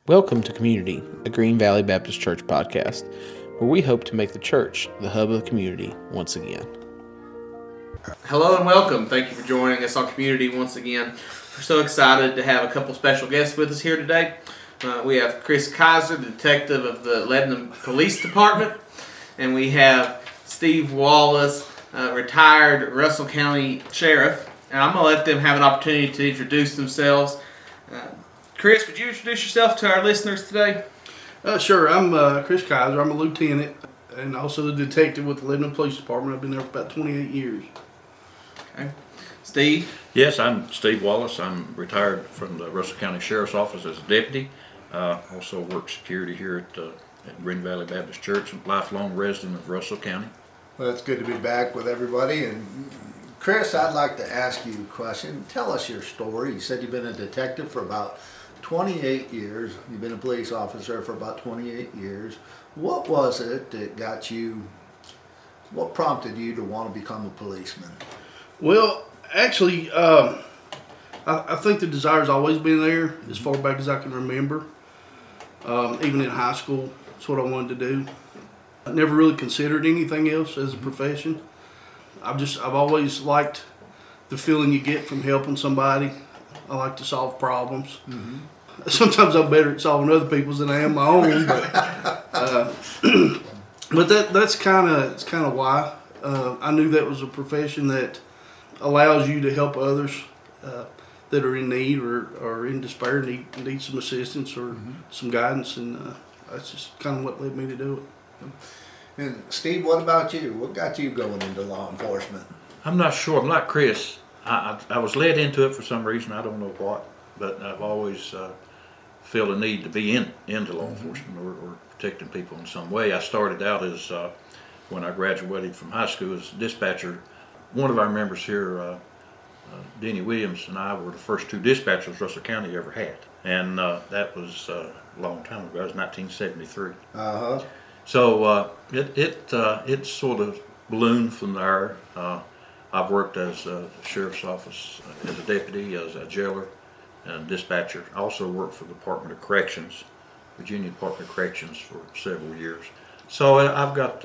Welcome to Community, a Green Valley Baptist Church podcast, where we hope to make the church the hub of the community once again. Hello and welcome. Thank you for joining us on Community once again. We're so excited to have a couple special guests with us here today. We have Chris Kaiser, the detective of the Lebanon Police Department, and we have Steve Wallace, retired Russell County Sheriff. And I'm going to let them have an opportunity to introduce themselves. Chris, would you introduce yourself to our listeners today? Sure. I'm Chris Kaiser. I'm a lieutenant and also a detective with the Lebanon Police Department. I've been there for about 28 years. Okay. Steve? Yes, I'm Steve Wallace. I'm retired from the Russell County Sheriff's Office as a deputy. Also work security here at Green Valley Baptist Church, a lifelong resident of Russell County. Well, it's good to be back with everybody. And Chris, I'd like to ask you a question. Tell us your story. You said you've been a detective for about 28 years. You've been a police officer for about 28 years. What was it that got you, what prompted you to want to become a policeman? Well, actually, I think the desire's always been there as far back as I can remember. Even in high school, that's what I wanted to do. I never really considered anything else as a profession. I've always liked the feeling you get from helping somebody. I like to solve problems. Mm-hmm. Sometimes I'm better at solving other people's than I am my own, but that's kind of why I knew that was a profession that allows you to help others that are in need or in despair, need some assistance or some guidance, and that's just kind of what led me to do it. And Steve, what about you? What got you going into law enforcement? I'm not sure. I'm like Chris. I was led into it for some reason. I don't know what, but I've always feel a need to be into law enforcement or protecting people in some way. I started out as when I graduated from high school as a dispatcher. One of our members here, Denny Williams, and I were the first two dispatchers Russell County ever had, and that was a long time ago. It was 1973. So it sort of ballooned from there. I've worked as a sheriff's office, as a deputy, as a jailer, and dispatcher. I also worked for the Department of Corrections, Virginia Department of Corrections, for several years. So I've got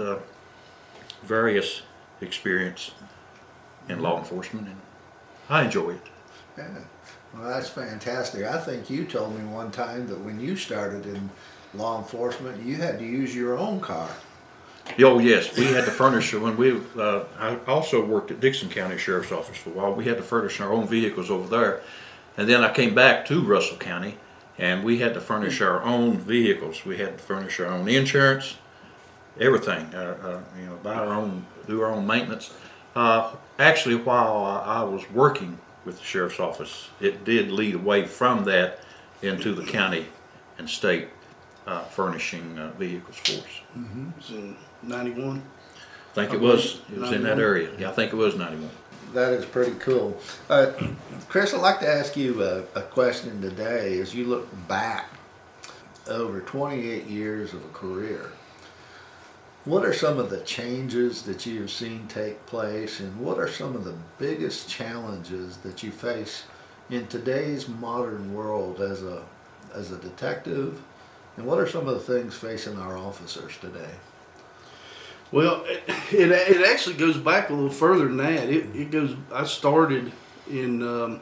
various experience in law enforcement, and I enjoy it. Yeah. Well, that's fantastic. I think you told me one time that when you started in law enforcement, you had to use your own car. Oh yes, we had to furnish when we. I also worked at Dickson County Sheriff's Office for a while. We had to furnish our own vehicles over there, and then I came back to Russell County, and we had to furnish our own vehicles. We had to furnish our own insurance, everything. Buy our own, do our own maintenance. Actually, while I was working with the sheriff's office, it did lead away from that into the county and state furnishing vehicles for us. Mm-hmm. It was in 91. I think it was in that area. Yeah, I think it was 91. That is pretty cool. Chris, I'd like to ask you a question today. As you look back over 28 years of a career, what are some of the changes that you have seen take place, and what are some of the biggest challenges that you face in today's modern world as a detective, and what are some of the things facing our officers today? Well, it actually goes back a little further than that. It goes. I started in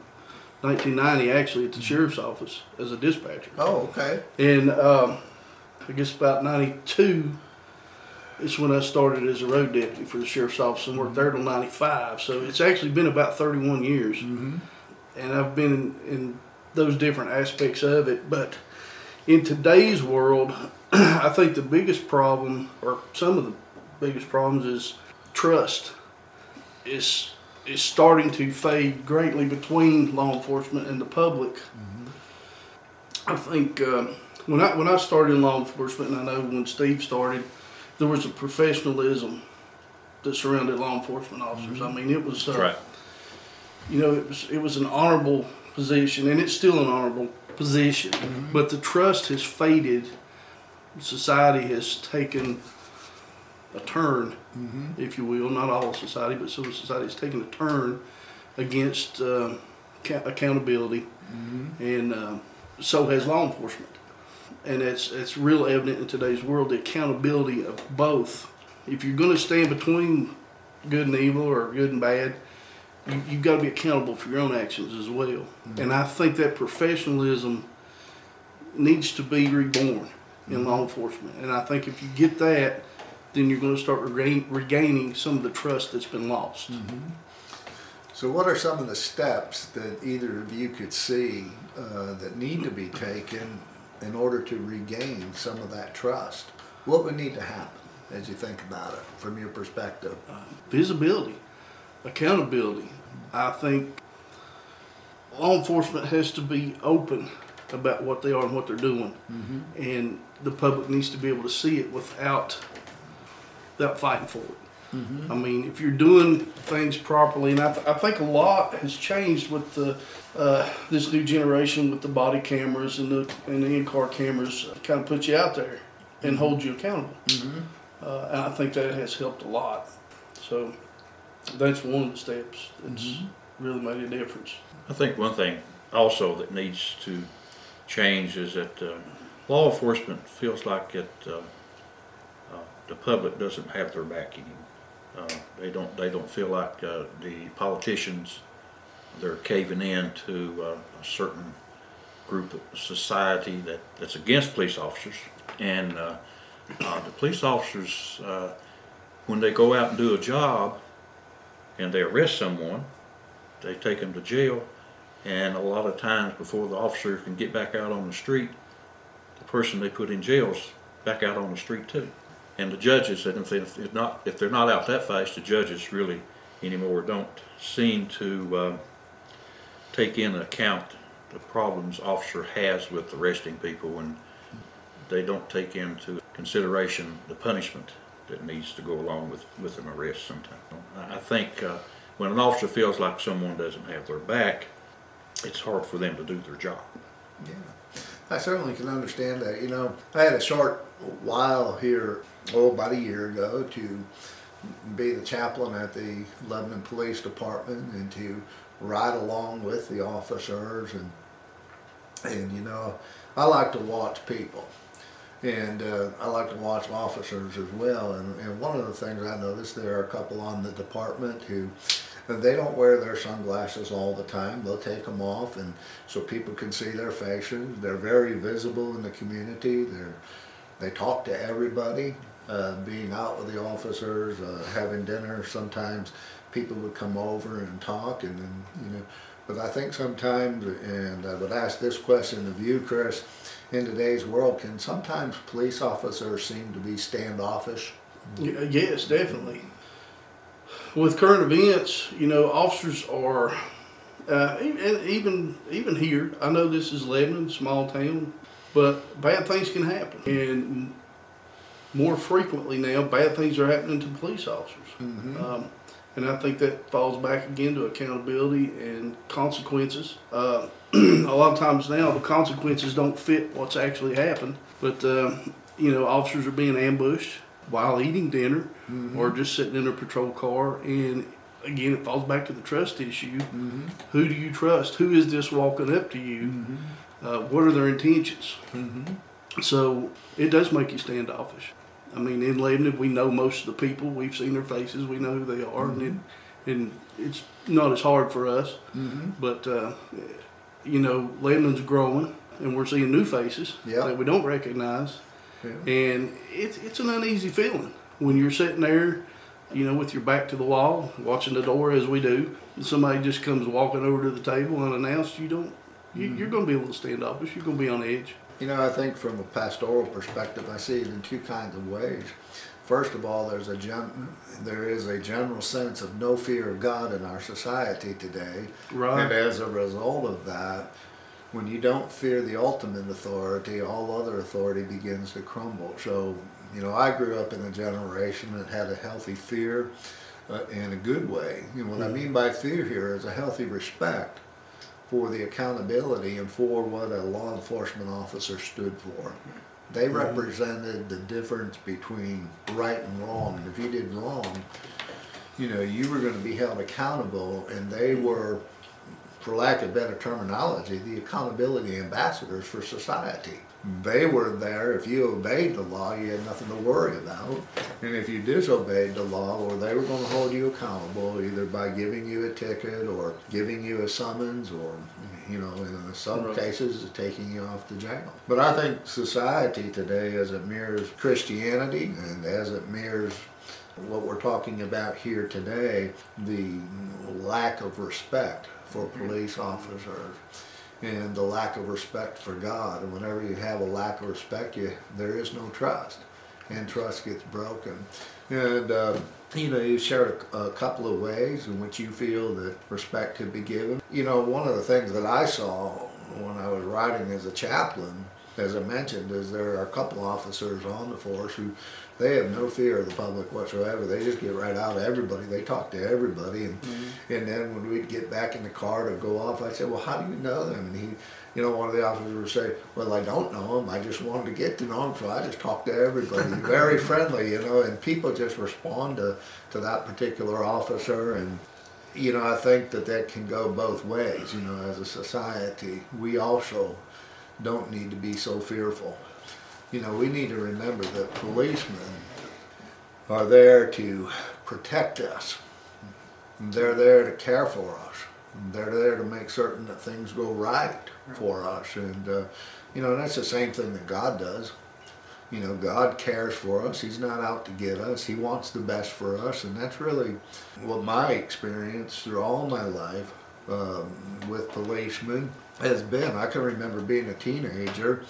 1990 actually at the sheriff's office as a dispatcher. Oh, okay. And I guess about 92 is when I started as a road deputy for the sheriff's office and worked there till 95. So it's actually been about 31 years, and I've been in those different aspects of it. But in today's world, I think the biggest problem, or some of the biggest problems, is trust is starting to fade greatly between law enforcement and the public. I think when I started in law enforcement, and I know when Steve started, there was a professionalism that surrounded law enforcement officers. I mean, it was right. It was an honorable position, and it's still an honorable position. But the trust has faded. Society has taken a turn, if you will. Not all society, but some society has taken a turn against accountability, and so has law enforcement. and it's real evident in today's world, the accountability of both. If you're going to stand between good and evil or good and bad, you've got to be accountable for your own actions as well. Mm-hmm. And I think that professionalism needs to be reborn in law enforcement. And I think if you get that, then you're going to start regaining some of the trust that's been lost. Mm-hmm. So what are some of the steps that either of you could see that need to be taken in order to regain some of that trust? What would need to happen as you think about it from your perspective? Visibility, accountability. I think law enforcement has to be open about what they are and what they're doing. Mm-hmm. And the public needs to be able to see it without fighting for it. Mm-hmm. I mean, if you're doing things properly, and I think a lot has changed with this new generation with the body cameras and the in-car cameras, kind of put you out there and hold you accountable. Mm-hmm. And I think that has helped a lot. So that's one of the steps that's really made a difference. I think one thing also that needs to change is that law enforcement feels like the public doesn't have their back anymore. They don't feel like the politicians, they're caving in to a certain group of society that's against police officers. And the police officers, when they go out and do a job and they arrest someone, they take them to jail, and a lot of times before the officer can get back out on the street, the person they put in jail is back out on the street too. And the judges, if they're not out that fast, the judges really anymore don't seem to take into account the problems officer has with arresting people, and they don't take into consideration the punishment that needs to go along with an arrest sometimes. I think when an officer feels like someone doesn't have their back, it's hard for them to do their job. Yeah, I certainly can understand that. You know, I had a short while here, about a year ago, to be the chaplain at the Lebanon Police Department and to ride along with the officers, and you know, I like to watch people, and I like to watch officers as well. And one of the things I noticed, there are a couple on the department who they don't wear their sunglasses all the time. They'll take them off, and so people can see their faces. They're very visible in the community. They talk to everybody. Being out with the officers, having dinner, sometimes people would come over and talk, and then, you know. But I think sometimes, and I would ask this question of you, Chris, in today's world, can sometimes police officers seem to be standoffish? Yes, definitely. With current events, you know, officers are, even here, I know this is Lebanon, small town, but bad things can happen. And more frequently now, bad things are happening to police officers. Mm-hmm. And I think that falls back again to accountability and consequences. A lot of times now, the consequences don't fit what's actually happened. But, you know, officers are being ambushed while eating dinner, mm-hmm. or just sitting in a patrol car. And again, it falls back to the trust issue. Mm-hmm. Who do you trust? Who is this walking up to you? Mm-hmm. What are their intentions? Mm-hmm. So it does make you standoffish. I mean, in Lebanon, we know most of the people. We've seen their faces. We know who they are. Mm-hmm. And it's not as hard for us. Mm-hmm. But, you know, Lebanon's growing, and we're seeing new faces that we don't recognize. Yeah. And it's an uneasy feeling when you're sitting there, you know, with your back to the wall, watching the door as we do, and somebody just comes walking over to the table unannounced. You're going to be a little standoffish. You're going to be on edge. You know, I think from a pastoral perspective, I see it in two kinds of ways. First of all, there is a general sense of no fear of God in our society today. Right. And as a result of that, when you don't fear the ultimate authority, all other authority begins to crumble. So, you know, I grew up in a generation that had a healthy fear in a good way. You know, what I mean by fear here is a healthy respect for the accountability and for what a law enforcement officer stood for. They represented the difference between right and wrong. And if you did wrong, you know, you were going to be held accountable, and they were for lack of better terminology, the accountability ambassadors for society. They were there. If you obeyed the law, you had nothing to worry about. And if you disobeyed the law, well, they were going to hold you accountable either by giving you a ticket or giving you a summons or, in some cases, taking you off to jail. But I think society today, as it mirrors Christianity and as it mirrors what we're talking about here today, the lack of respect for police officers and the lack of respect for God. And whenever you have a lack of respect, there is no trust, and trust gets broken. And you shared a couple of ways in which you feel that respect could be given. One of the things that I saw when I was riding as a chaplain, as I mentioned, is there are a couple officers on the force who they have no fear of the public whatsoever. They just get right out of everybody. They talk to everybody. And then when we'd get back in the car to go off, I'd say, well, how do you know them? And one of the officers would say, well, I don't know them. I just wanted to get to know them, so I just talk to everybody. Very friendly, and people just respond to that particular officer. And, I think that can go both ways. As a society, we also don't need to be so fearful. We need to remember that policemen are there to protect us. They're there to care for us. They're there to make certain that things go right for us. And, that's the same thing that God does. God cares for us. He's not out to get us. He wants the best for us. And that's really what my experience through all my life with policemen has been. I can remember being a teenager.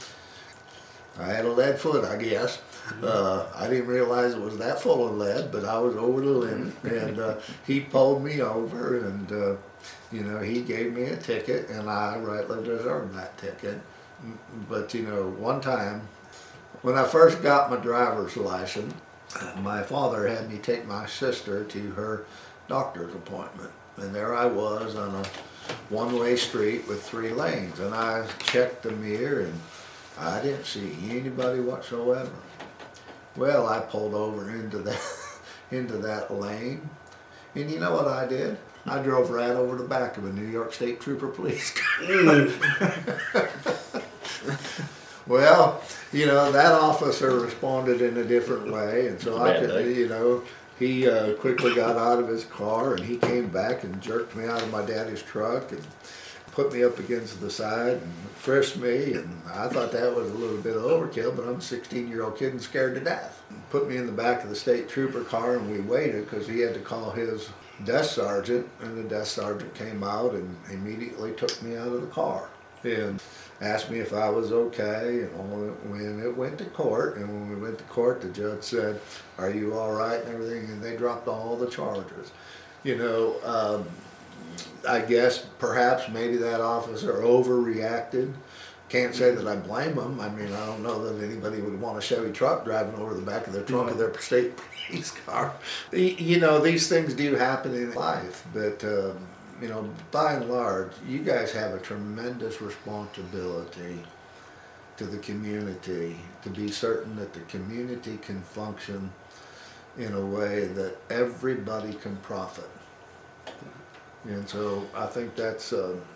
I had a lead foot, I guess. I didn't realize it was that full of lead, but I was over the limit. And he pulled me over, and he gave me a ticket, and I rightly deserved that ticket. But one time, when I first got my driver's license, my father had me take my sister to her doctor's appointment. And there I was on a one-way street with 3 lanes, and I checked the mirror, and I didn't see anybody whatsoever. Well, I pulled over into that lane, and you know what I did? I drove right over the back of a New York State Trooper police car. Well, that officer responded in a different way, and so I could, he quickly got out of his car, and he came back and jerked me out of my daddy's truck and put me up against the side and frisked me, and I thought that was a little bit of overkill, but I'm a 16-year-old kid and scared to death. Put me in the back of the state trooper car, and we waited because he had to call his desk sergeant, and the desk sergeant came out and immediately took me out of the car and asked me if I was okay. And when it went to court, and when we went to court, the judge said, "Are you all right?" and everything, and they dropped all the charges. I guess perhaps maybe that officer overreacted. Can't say that I blame him. I mean, I don't know that anybody would want a Chevy truck driving over the back of their trunk of their state police car. These things do happen in life, but by and large, you guys have a tremendous responsibility to the community to be certain that the community can function in a way that everybody can profit. And so I think that's,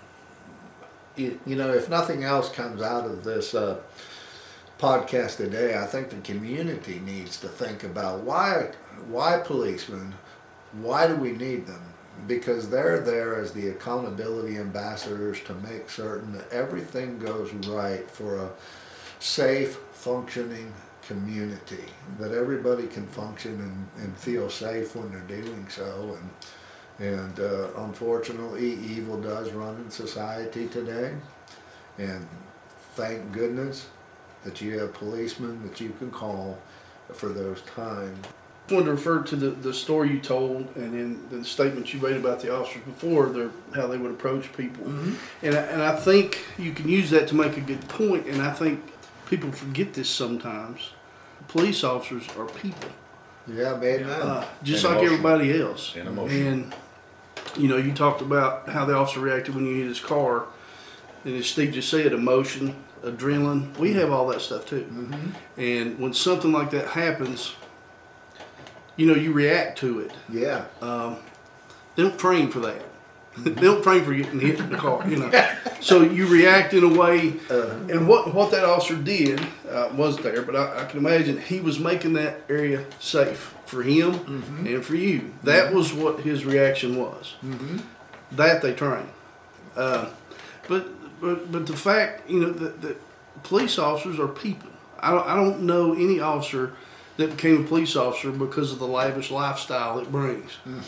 if nothing else comes out of this podcast today, I think the community needs to think about why policemen, why do we need them? Because they're there as the accountability ambassadors to make certain that everything goes right for a safe, functioning community, that everybody can function and feel safe when they're doing so. And unfortunately, evil does run in society today. And thank goodness that you have policemen that you can call for those times. I wanted to refer to the story you told and then the statements you made about the officers before, how they would approach people. Mm-hmm. And I think you can use that to make a good point, and I think people forget this sometimes. Police officers are people. Yeah, man. Just like everybody else. And you talked about how the officer reacted when you hit his car. And as Steve just said, emotion, adrenaline, we have all that stuff too. Mm-hmm. And when something like that happens, you react to it. Yeah. They don't train for that. They don't train for getting hit in the car, you know. So you react in a way, and what that officer did was there, but I can imagine he was making that area safe for him and for you. That was what his reaction was. That they train. But the fact, you know, that police officers are people. I don't know any officer that became a police officer because of the lavish lifestyle it brings.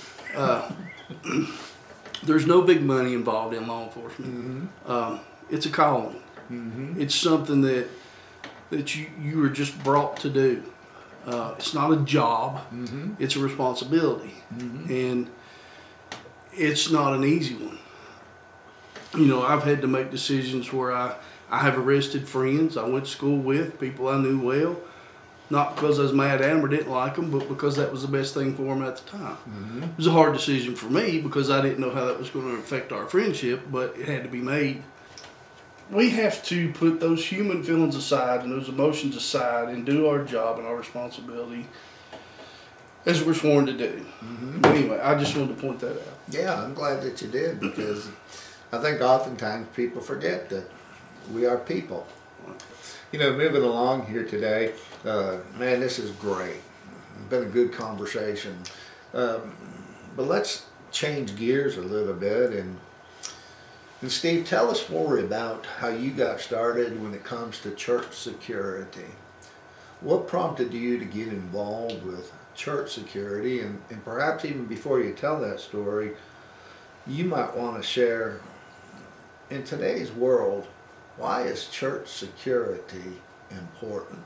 There's no big money involved in law enforcement. It's a calling. It's something that you are just brought to do. It's not a job. It's a responsibility, and it's not an easy one. You know, I've had to make decisions where I have arrested friends I went to school with, people I knew well, not because I was mad at them or didn't like them, but because that was the best thing for them at the time. It was a hard decision for me because I didn't know how that was going to affect our friendship, but it had to be made. We have to put those human feelings aside and those emotions aside and do our job and our responsibility as we're sworn to do. Anyway, I just wanted to point that out. Yeah, I'm glad that you did, because I think oftentimes people forget that we are people. You know, moving along here today, man, this is great. It's been a good conversation. But let's change gears a little bit. And Steve, tell us more about how you got started when it comes to church security. What prompted you to get involved with church security? And perhaps even before you tell that story, you might want to share, in today's world, why is church security important?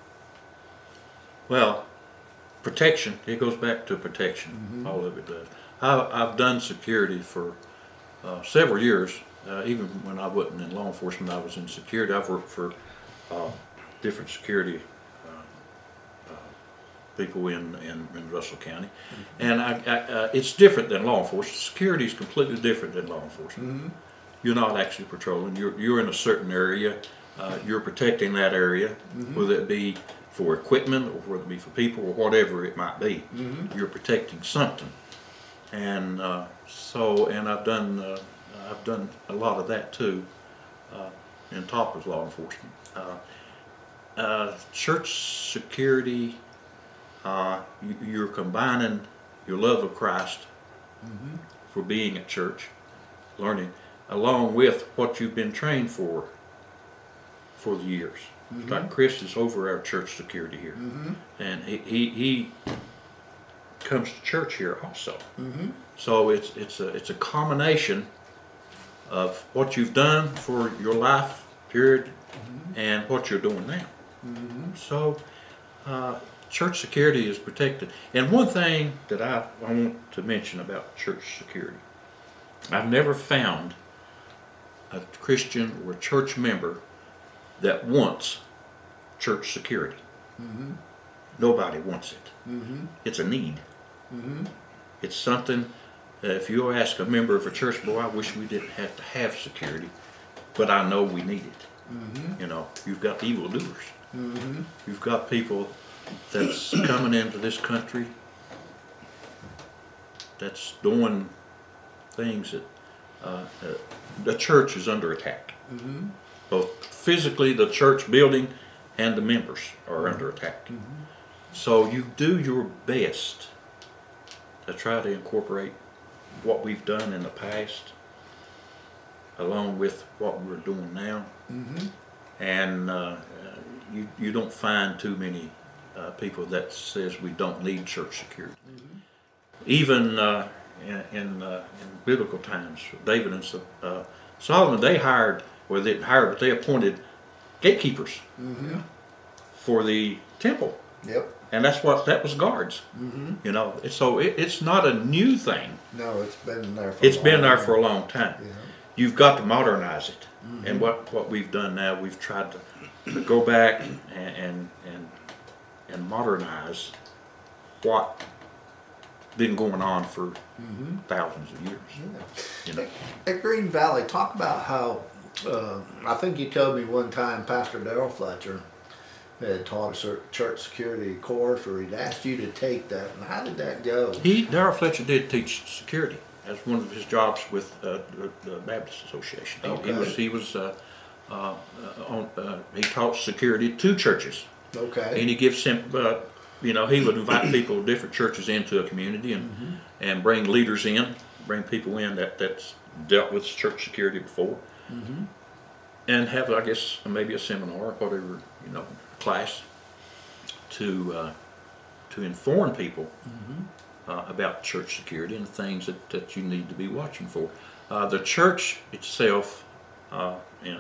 Well, protection. It goes back to protection. All of it does. I've done security for several years. Even when I wasn't in law enforcement, I was in security. I've worked for different security people in Russell County, and it's different than law enforcement. Security is completely different than law enforcement. You're not actually patrolling. You're in a certain area. You're protecting that area, whether it be for equipment or whether it be for people or whatever it might be. You're protecting something, and and I've done a lot of that too, in top of law enforcement. Church security. You're combining your love of Christ for being at church, learning, along with what you've been trained for the years. Like Chris is over our church security here, and he comes to church here also. So it's a combination of what you've done for your life period and what you're doing now. So church security is protected. And one thing that I want to mention about church security, I've never found a Christian or a church member that wants church security. Nobody wants it. It's a need. It's something that if you ask a member of a church, boy, I wish we didn't have to have security, but I know we need it. You know, you've got evildoers. You've got people that's coming into this country that's doing things that the church is under attack. Both physically, the church building and the members are under attack. So you do your best to try to incorporate what we've done in the past along with what we're doing now. And you don't find too many people that says we don't need church security. Even in biblical times, David and Solomon, they appointed gatekeepers for the temple. And that was guards. You know, so it's not a new thing. No, it's been there for a long time. You've got to modernize it. And what we've done now, we've tried to go back and modernize what been going on for thousands of years. You know? At Green Valley, talk about how I think you told me one time Pastor Darrell Fletcher had taught a church security course, or he'd asked you to take that. And how did that go? Darrell Fletcher did teach security. as one of his jobs with the Baptist Association. He taught security at 2 churches. Okay. And he gives he would invite people of different churches into a community and bring leaders in, bring people in that's dealt with church security before, and have, I guess, maybe a seminar or whatever, class to inform people about church security and things that you need to be watching for. The church itself, I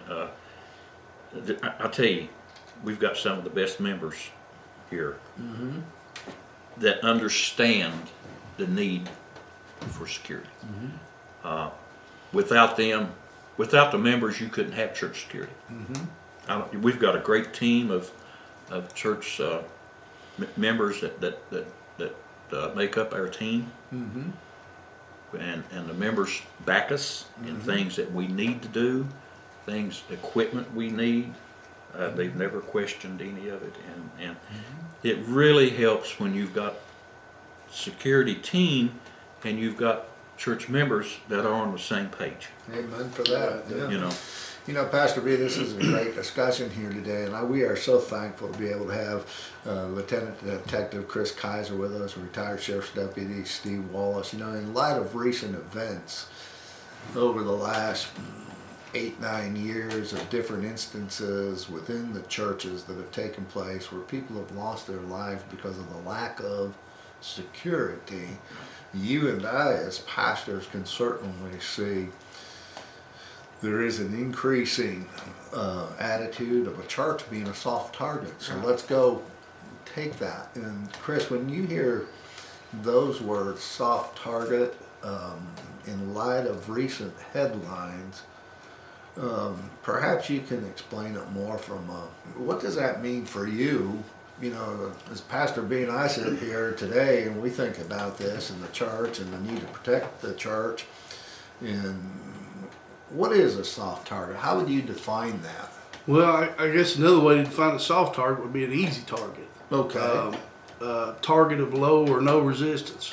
tell you, we've got some of the best members here that understand the need for security. Without the members, you couldn't have church security. We've got a great team of church members that make up our team, and the members back us in things that we need to do, equipment we need. They've never questioned any of it, and it really helps when you've got security team and you've got church members that are on the same page. Amen for that. Yeah. You know, Pastor B, this is a great discussion here today, and we are so thankful to be able to have Lieutenant Detective Chris Kaiser with us, retired Sheriff's Deputy Steve Wallace. In light of recent events over the last 8-9 years of different instances within the churches that have taken place where people have lost their lives because of the lack of security, you and I as pastors can certainly see there is an increasing attitude of a church being a soft target. So let's go take that. And Chris, when you hear those words, soft target, in light of recent headlines, perhaps you can explain it more from what does that mean for you? As Pastor B and I sit here today and we think about this in the church and the need to protect the church, and what is a soft target? How would you define that? Well, I guess another way to define a soft target would be an easy target. Okay. Target of low or no resistance.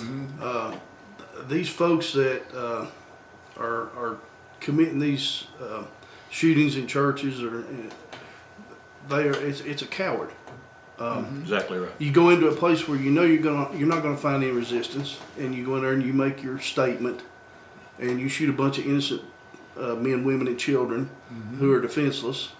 These folks that are committing these shootings in churches, it's a coward. exactly right. You go into a place where you're not gonna find any resistance, and you go in there and you make your statement, and you shoot a bunch of innocent men, women, and children who are defenseless.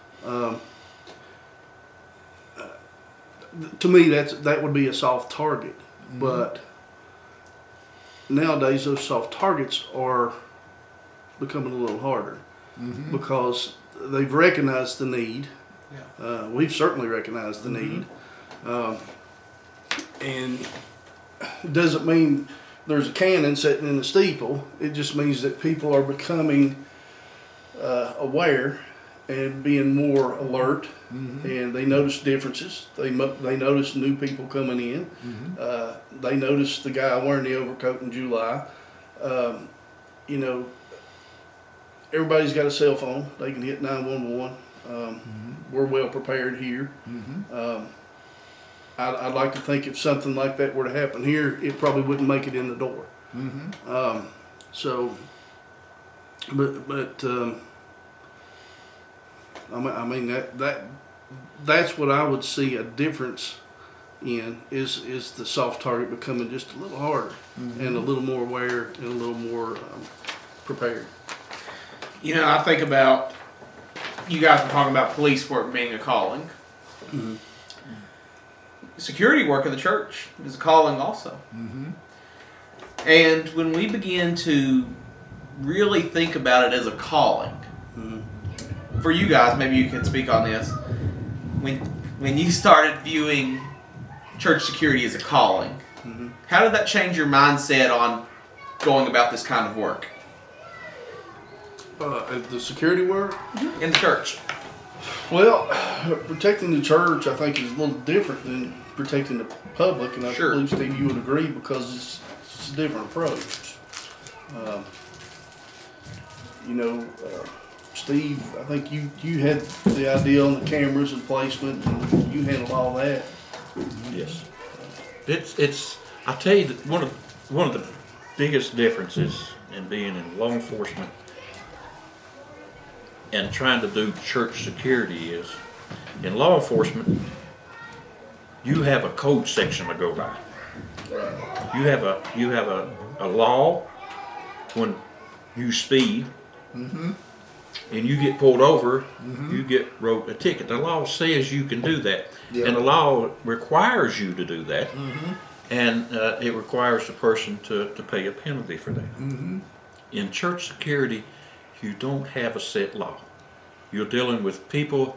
To me, that would be a soft target. But nowadays, those soft targets are becoming a little harder because they've recognized the need. Yeah. We've certainly recognized the need. And it doesn't mean there's a cannon sitting in the steeple. It just means that people are becoming aware and being more alert, and they notice differences. They notice new people coming in. They notice the guy wearing the overcoat in July. Everybody's got a cell phone. They can hit 911. We're well prepared here. I'd like to think if something like that were to happen here, it probably wouldn't make it in the door. I mean that's what I would see a difference in is the soft target becoming just a little harder and a little more aware and a little more prepared. I think about you guys were talking about police work being a calling. Security work of the church is a calling also. And when we begin to really think about it as a calling, for you guys, maybe you can speak on this. When you started viewing church security as a calling, how did that change your mindset on going about this kind of work? The security work? In the church. Well, protecting the church, I think, is a little different than protecting the public, and I believe, Steve, you would agree, because it's a different approach. Steve, I think you had the idea on the cameras and placement, and you handled all that. Yes. It's I tell you that one of the biggest differences in being in law enforcement and trying to do church security is, in law enforcement, you have a code section to go by. You have a law when you speed and you get pulled over, you get wrote a ticket. The law says you can do that, and the law requires you to do that, and it requires the person to pay a penalty for that. In church security, you don't have a set law. You're dealing with people,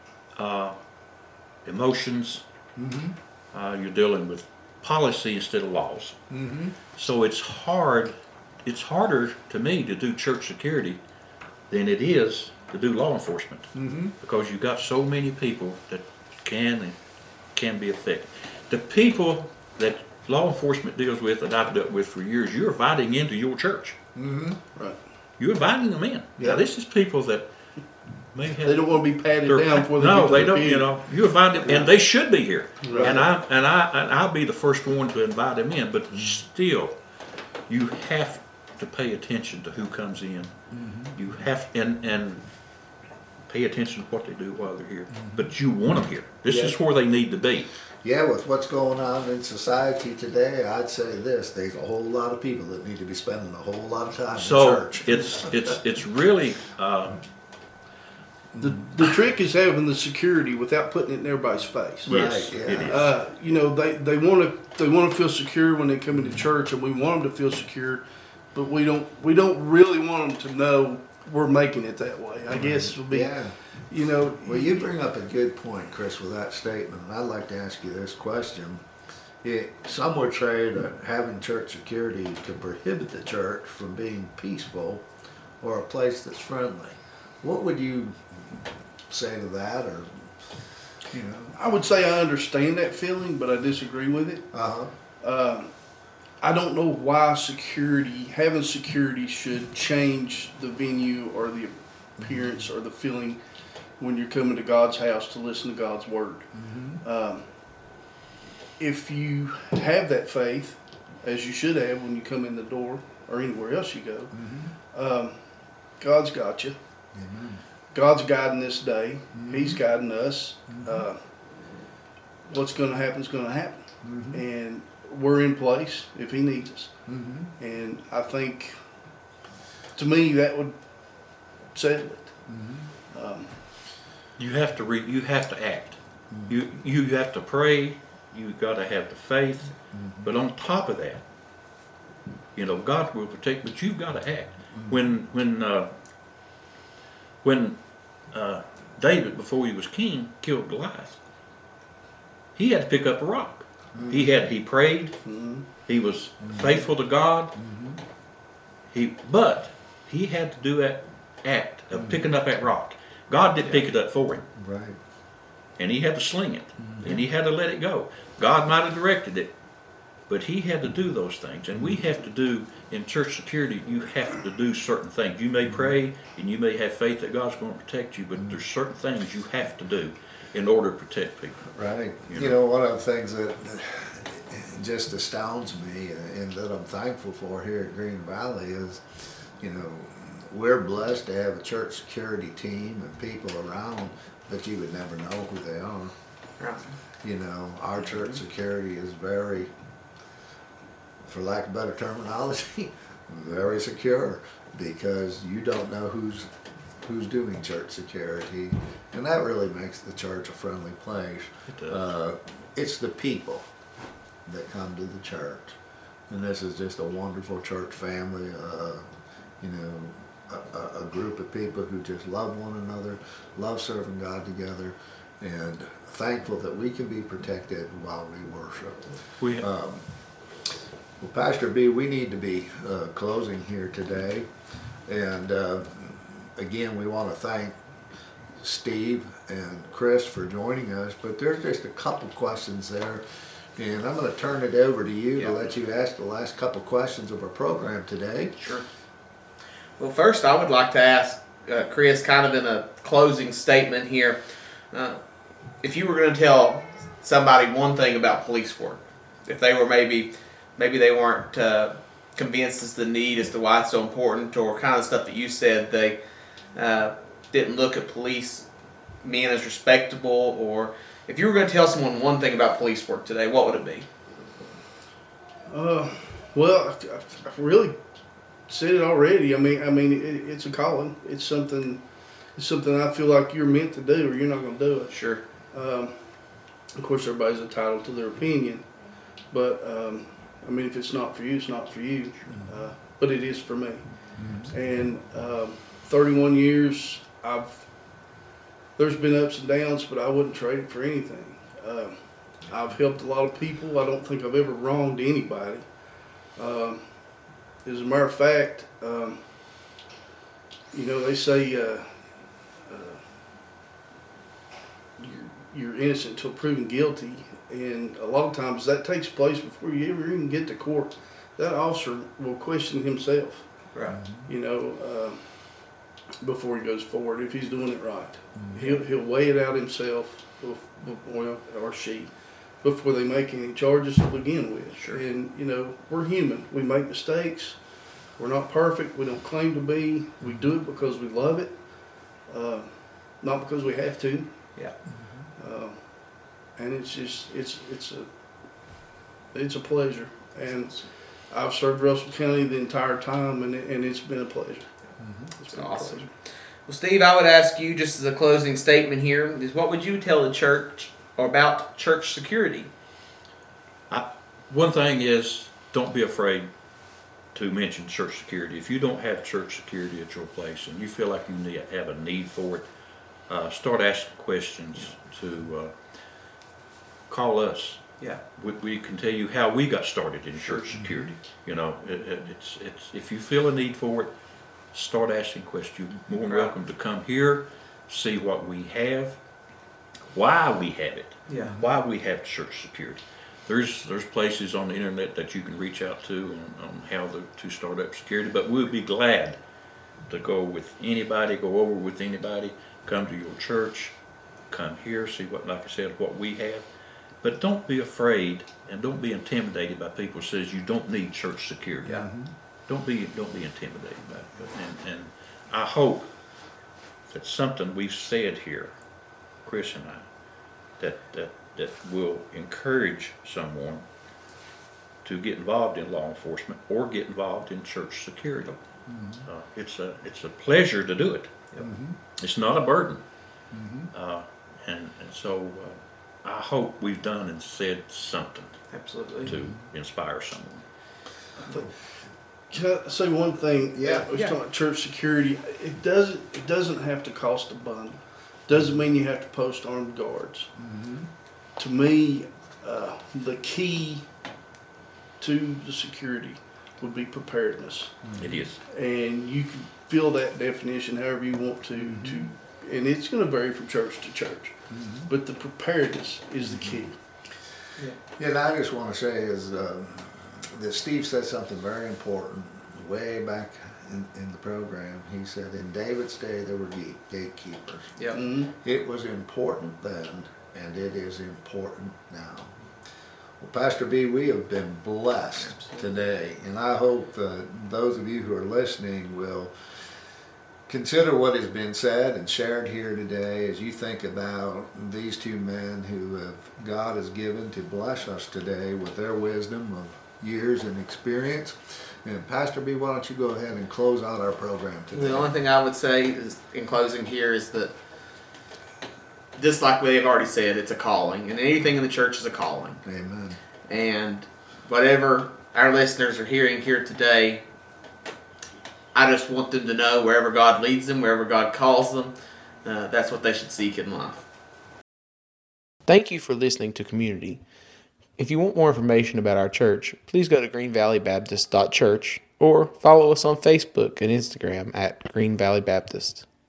emotions. You're dealing with policy instead of laws. So it's hard. It's harder to me to do church security than it is to do law enforcement, because you've got so many people that can be affected. The people that law enforcement deals with, that I've dealt with for years, you're inviting into your church. Right. You're inviting them in. Now this is people that may have. They don't want to be patted down before they no, get to they the don't. pew. You know, you invite them, and they should be here. Right. And I'll be the first one to invite them in. But still, you have to pay attention to who comes in. You have and pay attention to what they do while they're here. But you want them here. This is where they need to be. Yeah, with what's going on in society today, I'd say this: there's a whole lot of people that need to be spending a whole lot of time in church. it's really. The trick is having the security without putting it in everybody's face. Yes, Right, it yeah. is. You know, they want to feel secure when they come into church, and we want them to feel secure, but we don't really want them to know we're making it that way. I guess would be, Yeah. you know. Well, you bring up a good point, Chris, with that statement. And I'd like to ask you this question. Some would say that having church security could prohibit the church from being peaceful or a place that's friendly. What would you say to that, or, you know? I would say I understand that feeling, but I disagree with it. I don't know why having security should change the venue or the appearance or the feeling when you're coming to God's house to listen to God's word. If you have that faith, as you should have when you come in the door or anywhere else you go, God's got you. God's guiding this day. He's guiding us. What's going to happen is going to happen. And we're in place if He needs us. And I think, to me, that would settle it. You have to you have to act. You have to pray. You got to have the faith. But on top of that, you know, God will protect. But you've got to act. When David, before he was king, killed Goliath, he had to pick up a rock. He prayed. He was faithful to God. But he had to do that act of picking up that rock. God didn't pick it up for him. Right. And he had to sling it. And he had to let it go. God might have directed it, but he had to do those things. And we have to do, in church security, you have to do certain things. You may pray and you may have faith that God's going to protect you, but there's certain things you have to do in order to protect people. Right. You know, one of the things that just astounds me and that I'm thankful for here at Green Valley is, you know, we're blessed to have a church security team and people around, but you would never know who they are. Right. You know, our church security is very, for lack of better terminology, very secure, because you don't know who's doing church security, and that really makes the church a friendly place. It does. It's the people that come to the church, and this is just a wonderful church family. You know, a group of people who just love one another, love serving God together, and thankful that we can be protected while we worship. Well, Pastor B, we need to be closing here today, and again, we want to thank Steve and Chris for joining us, but there's just a couple questions there, and I'm going to turn it over to you to let you ask the last couple questions of our program today. Sure. Well, first I would like to ask Chris, kind of in a closing statement here, if you were going to tell somebody one thing about police work, if they were maybe they weren't convinced as the need as to why it's so important, or kind of the stuff that you said they didn't look at police men as respectable, or if you were going to tell someone one thing about police work today, what would it be? Well, I've really said it already. I mean, it's a calling. It's something I feel like you're meant to do, or you're not going to do it. Sure. Of course, everybody's entitled to their opinion, but I mean, if it's not for you, it's not for you. But it is for me. And 31 years, there's been ups and downs, but I wouldn't trade it for anything. I've helped a lot of people. I don't think I've ever wronged anybody. As a matter of fact, they say you're innocent until proven guilty, and a lot of times that takes place before you ever even get to court. That officer will question himself, Right. Before he goes forward, if he's doing it right. He'll weigh it out himself, or she, before they make any charges to begin with. Sure. And we're human. We make mistakes. We're not perfect. We don't claim to be. We do it because we love it, not because we have to. Yeah. And it's just it's a pleasure. And I've served Russell County the entire time, and it's been a pleasure. It's been Awesome. a pleasure. Well, Steve, I would ask you, just as a closing statement here, is what would you tell the church about church security? One thing is, don't be afraid to mention church security. If you don't have church security at your place and you feel like you have a need for it, start asking questions. To call us. Yeah. We can tell you how we got started in church security. It's if you feel a need for it, start asking questions. You're more than welcome to come here, see what we have, why we have it, why we have church security. There's places on the internet that you can reach out to on how to start up security, but we'll be glad to go over with anybody, come to your church, come here, see what we have. But don't be afraid and don't be intimidated by people who says you don't need church security. Yeah. Don't be intimidated by it. And I hope that something we've said here, Chris and I, that will encourage someone to get involved in law enforcement or get involved in church security. It's a pleasure to do it. It's not a burden. And so I hope we've done and said something Absolutely. to inspire someone. Can I say one thing? Yeah. I was talking about church security. It doesn't have to cost a bundle. Doesn't mean you have to post armed guards. To me, the key to the security would be preparedness. It is. And you can fill that definition however you want to, and it's going to vary from church to church. But the preparedness is the key. Yeah, and I just want to say is that Steve said something very important way back in the program. He said, in David's day there were gatekeepers. Yep. It was important then, and it is important now. Well, Pastor B, we have been blessed today, and I hope those of you who are listening will consider what has been said and shared here today as you think about these two men who God has given to bless us today with their wisdom of years and experience. And Pastor B, why don't you go ahead and close out our program today? The only thing I would say is, in closing here, is that just like we've already said, it's a calling, and anything in the church is a calling. Amen. And whatever our listeners are hearing here today, I just want them to know wherever God leads them, wherever God calls them, that's what they should seek in life. Thank you for listening to Community. If you want more information about our church, please go to greenvalleybaptist.church or follow us on Facebook and Instagram at Green Valley Baptist.